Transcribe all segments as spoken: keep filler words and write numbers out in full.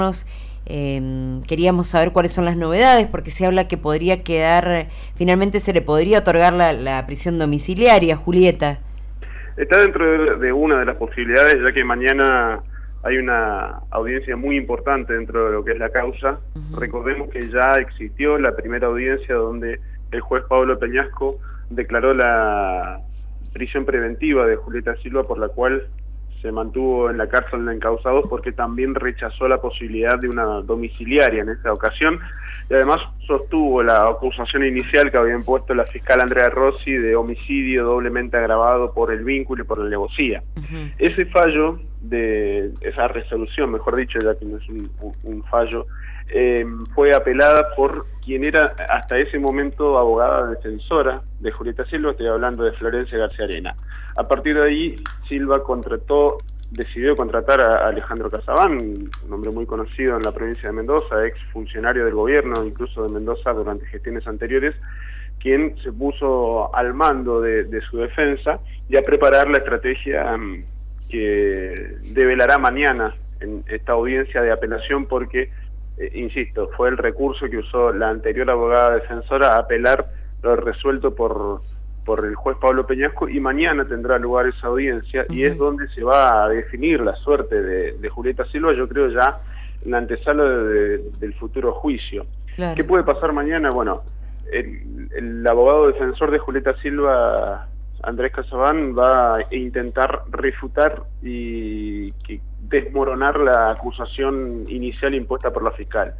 contarnos. Eh, queríamos saber cuáles son las novedades, porque se habla que podría quedar, finalmente se le podría otorgar la, la prisión domiciliaria, Julieta. Está dentro de, de una de las posibilidades, ya que mañana hay una audiencia muy importante dentro de lo que es la causa. Uh-huh. Recordemos que ya existió la primera audiencia donde el juez Pablo Peñasco declaró la prisión preventiva de Julieta Silva, por la cual se mantuvo en la cárcel de encausados, porque también rechazó la posibilidad de una domiciliaria en esta ocasión, y además sostuvo la acusación inicial que había impuesto la fiscal Andrea Rossi de homicidio doblemente agravado por el vínculo y por la alevosía. Uh-huh. Ese fallo, de esa resolución, mejor dicho, ya que no es un, un, un fallo, eh, fue apelada por quien era hasta ese momento abogada defensora de Julieta Silva, estoy hablando de Florencia García Arena. A partir de ahí, Silva contrató, decidió contratar a Alejandro Casabán, un hombre muy conocido en la provincia de Mendoza, ex funcionario del gobierno, incluso de Mendoza durante gestiones anteriores, quien se puso al mando de, de su defensa y a preparar la estrategia um, que develará mañana en esta audiencia de apelación, porque, eh, insisto, fue el recurso que usó la anterior abogada defensora a apelar lo resuelto por... por el juez Pablo Peñasco, y mañana tendrá lugar esa audiencia. Uh-huh. Y es donde se va a definir la suerte de, de Julieta Silva, yo creo ya en la antesala de, de, del futuro juicio. Claro. ¿Qué puede pasar mañana? Bueno, el, el abogado defensor de Julieta Silva, Andrés Casabán, va a intentar refutar y que, desmoronar la acusación inicial impuesta por la fiscal.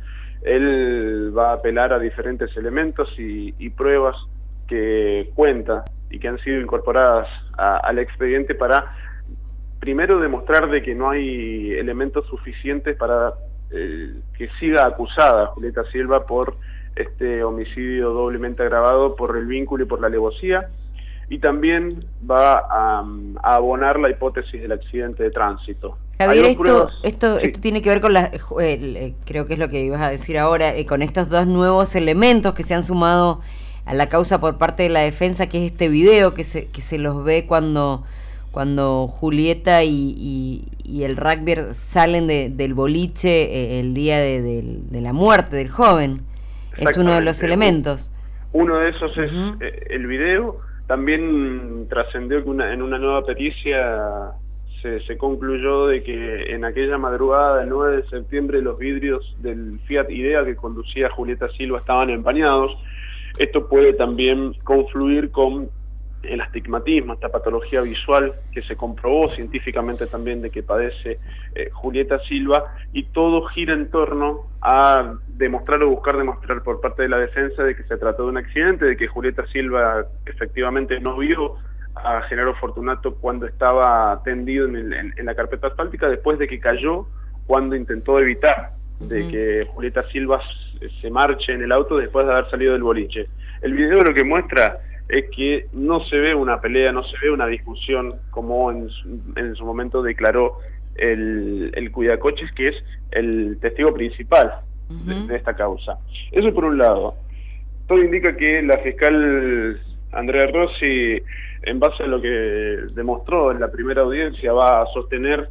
Él va a apelar a diferentes elementos y, y pruebas que cuenta y que han sido incorporadas a, al expediente para primero demostrar de que no hay elementos suficientes para eh, que siga acusada Julieta Silva por este homicidio doblemente agravado por el vínculo y por la alevosía, y también va a, a abonar la hipótesis del accidente de tránsito. Javier, esto, esto, sí. esto tiene que ver con la, eh, creo que es lo que ibas a decir ahora, eh, con estos dos nuevos elementos que se han sumado a la causa por parte de la defensa, que es este video que se que se los ve cuando cuando Julieta y, y, y el rugby salen de, del boliche eh, el día de, de, de la muerte del joven. Es uno de los elementos. Uno de esos es uh-huh. eh, el video. También trascendió que una, en una nueva pericia se, se concluyó de que en aquella madrugada del nueve de septiembre los vidrios del Fiat Idea que conducía Julieta Silva estaban empañados. Esto puede también confluir con el astigmatismo, esta patología visual que se comprobó científicamente también de que padece eh, Julieta Silva, y todo gira en torno a demostrar o buscar demostrar por parte de la defensa de que se trató de un accidente, de que Julieta Silva efectivamente no vio a Genaro Fortunato cuando estaba tendido en, el, en, en la carpeta asfáltica, después de que cayó cuando intentó evitar de que Julieta Silva se marche en el auto después de haber salido del boliche. El video lo que muestra es que no se ve una pelea, no se ve una discusión como en su, en su momento declaró el, el cuidacoches, que es el testigo principal uh-huh. de, de esta causa. Eso por un lado. Todo indica que la fiscal Andrea Rossi, en base a lo que demostró en la primera audiencia, va a sostener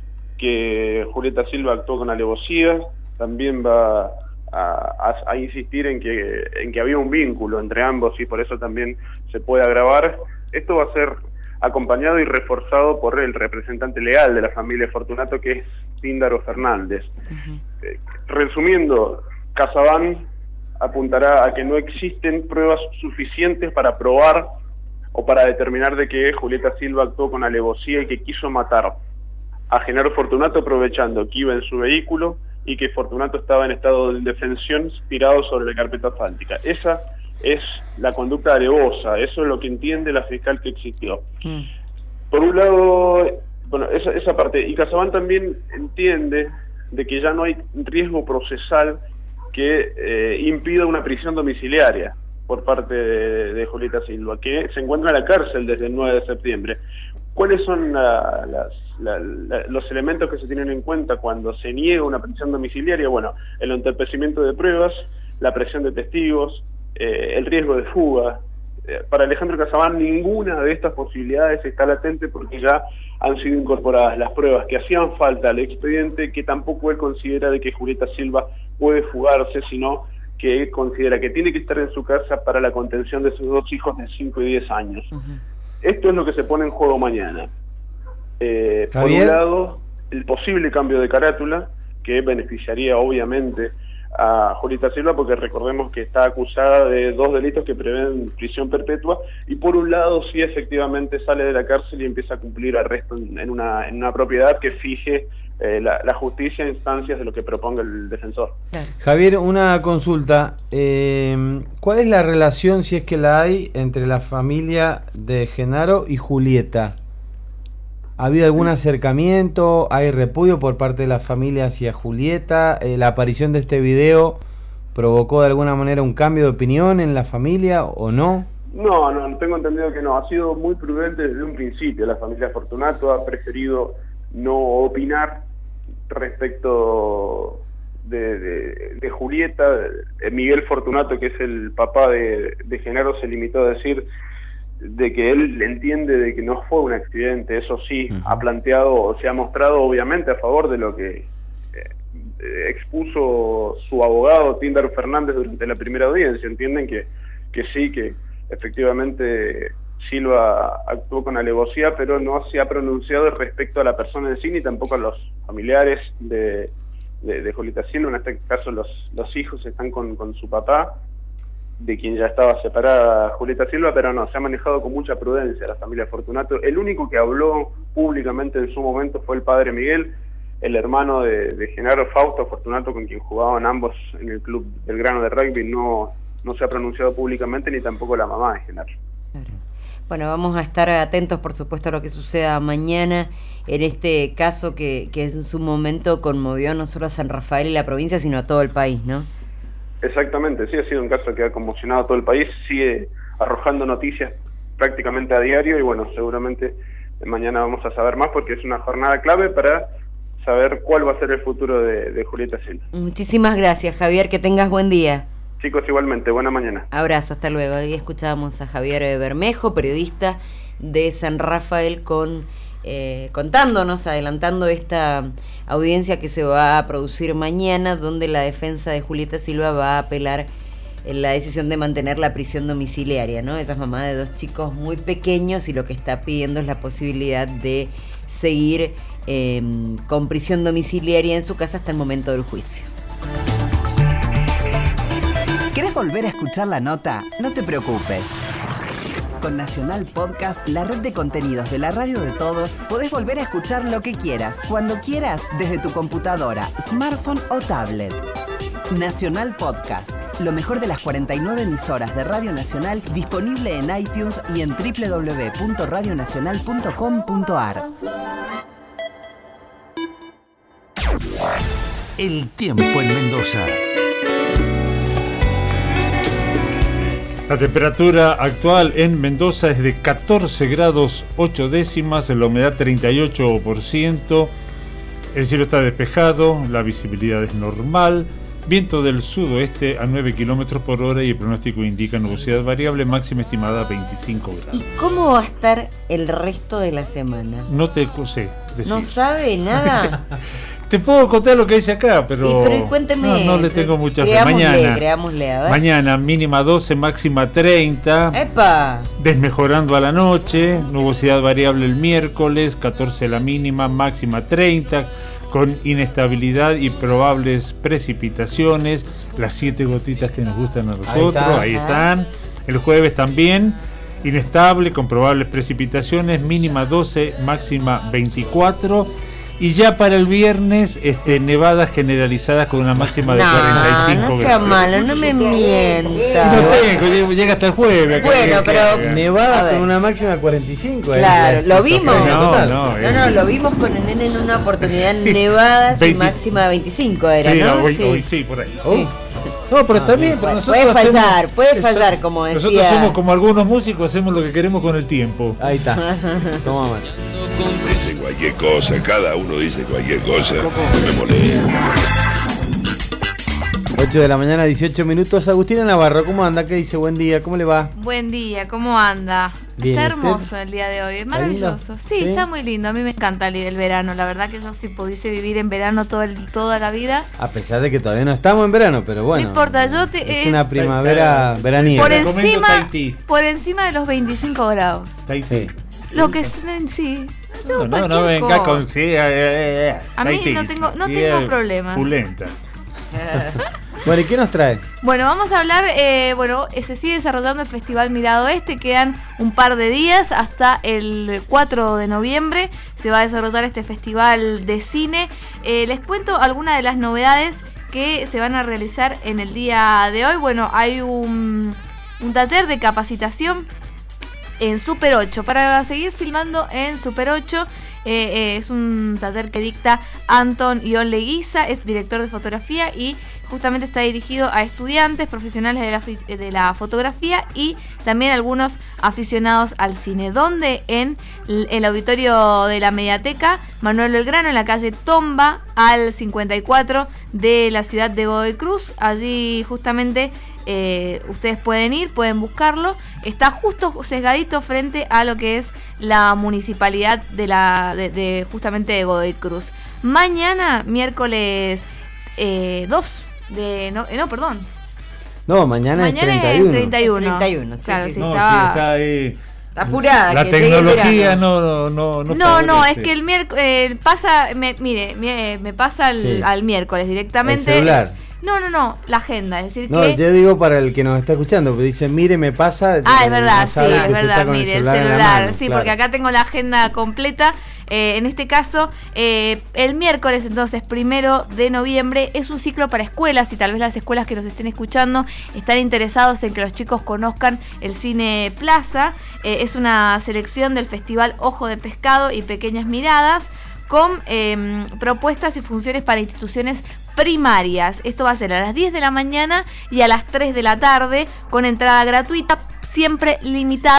que Julieta Silva actuó con alevosía. También va a, a, a insistir en que, en que había un vínculo entre ambos y por eso también se puede agravar. Esto va a ser acompañado y reforzado por el representante legal de la familia Fortunato, que es Tíndaro Fernández. Uh-huh. Eh, resumiendo, Casabán apuntará a que no existen pruebas suficientes para probar o para determinar de que Julieta Silva actuó con alevosía y que quiso matar a Genaro Fortunato aprovechando que iba en su vehículo y que Fortunato estaba en estado de indefensión tirado sobre la carpeta asfáltica. Esa es la conducta alevosa, eso es lo que entiende la fiscal que existió. Mm. Por un lado, bueno, esa, esa parte, y Casabán también entiende de que ya no hay riesgo procesal que eh, impida una prisión domiciliaria por parte de, de Julieta Silva, que se encuentra en la cárcel desde el nueve de septiembre. ¿Cuáles son la, las, la, la, los elementos que se tienen en cuenta cuando se niega una prisión domiciliaria? Bueno, el entorpecimiento de pruebas, la presión de testigos, eh, el riesgo de fuga, eh, para Alejandro Casabán ninguna de estas posibilidades está latente porque ya han sido incorporadas las pruebas que hacían falta al expediente, que tampoco él considera de que Julieta Silva puede fugarse, sino que él considera que tiene que estar en su casa para la contención de sus dos hijos de cinco y diez años. Uh-huh. Esto es lo que se pone en juego mañana. Eh, por un lado, el posible cambio de carátula, que beneficiaría obviamente a Julieta Silva, porque recordemos que está acusada de dos delitos que prevén prisión perpetua, y por un lado sí efectivamente sale de la cárcel y empieza a cumplir arresto en, en, una, en una propiedad que fije eh, la, la justicia a instancias de lo que proponga el defensor. Javier, una consulta, eh, ¿cuál es la relación, si es que la hay, entre la familia de Genaro y Julieta? ¿Ha habido algún acercamiento? ¿Hay repudio por parte de la familia hacia Julieta? Eh, ¿La aparición de este video provocó de alguna manera un cambio de opinión en la familia o no? No, no, tengo entendido que no. Ha sido muy prudente desde un principio. La familia Fortunato ha preferido no opinar respecto de, de, de Julieta. Miguel Fortunato, que es el papá de, de Genaro, se limitó a decir de que él entiende de que no fue un accidente. Eso sí, uh-huh. ha planteado o se ha mostrado obviamente a favor de lo que eh, expuso su abogado Tíndaro Fernández durante la primera audiencia. Entienden que, que sí, que efectivamente Silva actuó con alevosía, pero no se ha pronunciado respecto a la persona en sí, ni tampoco a los familiares de, de, de Julieta Silva. En este caso los, los hijos están con, con su papá, de quien ya estaba separada Julieta Silva, pero no, se ha manejado con mucha prudencia la familia Fortunato. El único que habló públicamente en su momento fue el padre Miguel, el hermano de, de Genaro, Fausto Fortunato, con quien jugaban ambos en el club Belgrano de rugby. No, no se ha pronunciado públicamente, ni tampoco la mamá de Genaro. Claro. Bueno, vamos a estar atentos, por supuesto, a lo que suceda mañana en este caso que, que en su momento conmovió no solo a San Rafael y la provincia, sino a todo el país, ¿no? Exactamente, sí, ha sido un caso que ha conmocionado a todo el país, sigue arrojando noticias prácticamente a diario y bueno, seguramente mañana vamos a saber más porque es una jornada clave para saber cuál va a ser el futuro de, de Julieta Silva. Muchísimas gracias, Javier, que tengas buen día. Chicos, igualmente, buena mañana. Abrazo, hasta luego. Hoy escuchábamos a Javier Bermejo, periodista de San Rafael, con eh, contándonos, adelantando esta audiencia que se va a producir mañana, donde la defensa de Julieta Silva va a apelar en la decisión de mantener la prisión domiciliaria, ¿no? Ella es mamá de dos chicos muy pequeños y lo que está pidiendo es la posibilidad de seguir eh, con prisión domiciliaria en su casa hasta el momento del juicio. ¿Querés volver a escuchar la nota? No te preocupes. Con Nacional Podcast, la red de contenidos de la radio de todos, podés volver a escuchar lo que quieras, cuando quieras, desde tu computadora, smartphone o tablet. Nacional Podcast, lo mejor de las cuarenta y nueve emisoras de Radio Nacional, disponible en iTunes y en doble u doble u doble u punto radio nacional punto com punto a r. El tiempo en Mendoza. La temperatura actual en Mendoza es de catorce grados ocho décimas, la humedad treinta y ocho por ciento, el cielo está despejado, la visibilidad es normal, viento del sudoeste a nueve kilómetros por hora y el pronóstico indica nubosidad variable, máxima estimada veinticinco grados. ¿Y cómo va a estar el resto de la semana? No te sé decir. ¿No sabe nada? Te puedo contar lo que dice acá, pero, y, pero cuénteme, no, no le tengo mucha fe. Mañana, creámosle, a ver. Mañana mínima doce, máxima treinta. ¡Epa! Desmejorando a la noche, nubosidad variable el miércoles, catorce la mínima, máxima treinta, con inestabilidad y probables precipitaciones, las siete gotitas que nos gustan a nosotros, ahí, ahí están. El jueves también, inestable, con probables precipitaciones, mínima doce, máxima veinticuatro. Y ya para el viernes, este, nevadas generalizadas con una máxima de no, cuarenta y cinco no sea grados. Malo, no me mienta. No tengo, llega hasta el jueves. Bueno, pero nevada con una máxima de cuarenta y cinco. Claro, eh, lo vimos. No, no, no, no, lo vimos con el nene en una oportunidad nevadas y máxima de veinticinco era, sí, ¿no? Hoy, sí, hoy sí, por ahí. Sí. No, pero está bien, pero nosotros puede fallar, hacemos, puede fallar, como decía. Nosotros somos como algunos músicos, hacemos lo que queremos con el tiempo. Ahí está. Toma más. Dice cualquier cosa, cada uno dice cualquier cosa. No me molesta. ocho de la mañana, dieciocho minutos. Agustina Navarro, ¿cómo anda? ¿Qué dice? Buen día, ¿cómo le va? Buen día, ¿cómo anda? Bien, está hermoso ¿usted? el día de hoy, es ¿Está maravilloso. lindo? Sí, ¿Sí? está muy lindo. A mí me encanta el, el verano. La verdad que yo si pudiese vivir en verano todo el, toda la vida. A pesar de que todavía no estamos en verano, pero bueno. No importa, yo te- Es eh, una primavera Por veraniega. Por recomiendo encima, Tahití. por encima de los veinticinco grados. Sí. Lo que es, sí. Yo No, no, no cualquier venga cosa. con... Sí, eh, eh, eh, A mí Tahití. no tengo- no Sí, tengo eh, problema. Pulenta. Bueno, ¿y qué nos trae? Bueno, vamos a hablar, eh, bueno, eh, se sigue desarrollando el Festival Mirado Este, quedan un par de días hasta el cuatro de noviembre, se va a desarrollar este festival de cine. Eh, les cuento algunas de las novedades que se van a realizar en el día de hoy. Bueno, hay un, un taller de capacitación en Super ocho, para seguir filmando en Super ocho. Eh, eh, es un taller que dicta Anton Ion Leguiza, es director de fotografía y justamente está dirigido a estudiantes, profesionales de la, fi- de la fotografía y también algunos aficionados al cine, donde en l- el auditorio de la Mediateca Manuel Belgrano, en la calle Tomba, al cincuenta y cuatro de la ciudad de Godoy Cruz. Allí justamente eh, ustedes pueden ir, pueden buscarlo. Está justo sesgadito frente a lo que es la municipalidad de la de, de justamente de Godoy Cruz. Mañana, miércoles eh, dos de no, eh, no, perdón. No, mañana, Mañana es treinta y uno. es treinta y uno. treinta y uno, sí, Claro, sí, sí, sí. No, estaba- sí, está ahí. Está apurada. La que llegue el tecnología verano. no, no, no. No, no, es favorece. que el miércoles pasa, me, mire, me, me pasa al, Sí. al miércoles directamente. El celular. No, no, no, la agenda, es decir No, que yo digo para el que nos está escuchando, porque dice, mire, me pasa. Ah, eh, es verdad, no sí, sabe que es usted verdad, está con mire, el en la celular, mano, sí, claro. porque acá tengo la agenda completa. Eh, en este caso, eh, el miércoles, entonces, primero de noviembre, es un ciclo para escuelas y tal vez las escuelas que nos estén escuchando están interesados en que los chicos conozcan el Cine Plaza. Eh, es una selección del Festival Ojo de Pescado y Pequeñas Miradas, con eh, propuestas y funciones para instituciones primarias. Esto va a ser a las diez de la mañana y a las tres de la tarde, con entrada gratuita, siempre limitada.